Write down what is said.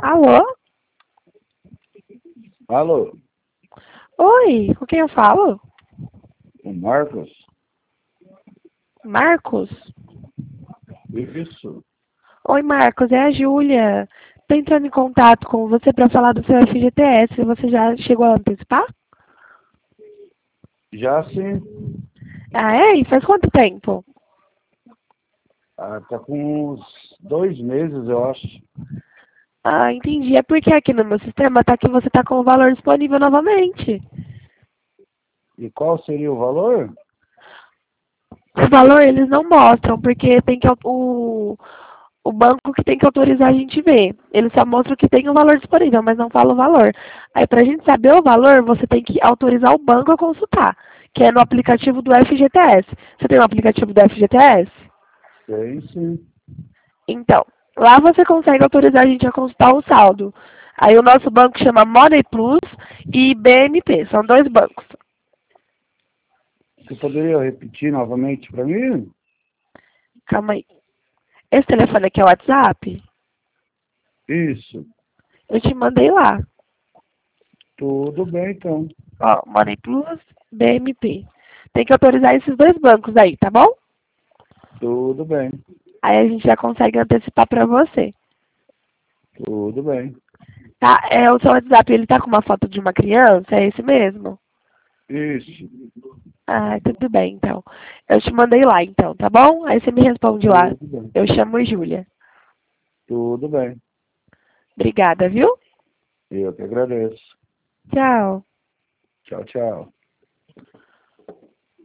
Alô? Alô, Oi, com quem eu falo? o Marcos? Marcos? Isso. Oi, Marcos, é a Júlia. Tô entrando em contato com você para falar do seu FGTS. Você já chegou a antecipar? Já sim. Ah, é? E faz quanto tempo? Tá com uns 2 meses, eu acho. Ah, entendi. É porque aqui no meu sistema tá que você tá com o valor disponível novamente. E qual seria o valor? O valor eles não mostram, porque tem que o banco que tem que autorizar a gente ver. Eles só mostram que tem o valor disponível, mas não fala o valor. Aí pra gente saber o valor, você tem que autorizar o banco a consultar, que é no aplicativo do FGTS. Você tem o aplicativo do FGTS? Tem sim. Então, lá você consegue autorizar a gente a consultar o saldo. Aí o nosso banco chama Money Plus e BNP, são dois bancos. Você poderia repetir novamente para mim? Calma aí. Esse telefone aqui é o WhatsApp? Isso. Eu te mandei lá. Tudo bem, então. Ó, Money Plus, BNP. Tem que autorizar esses dois bancos aí, tá bom? Tudo bem. Aí a gente já consegue antecipar pra você. Tudo bem. Tá? É, o seu WhatsApp, ele tá com uma foto de uma criança? É esse mesmo? Isso. Ah, tudo bem, então. Eu te mandei lá, então, tá bom? Aí você me responde lá. Tudo bem. Eu chamo Júlia. Tudo bem. Obrigada, viu? Eu que agradeço. Tchau. Tchau, tchau.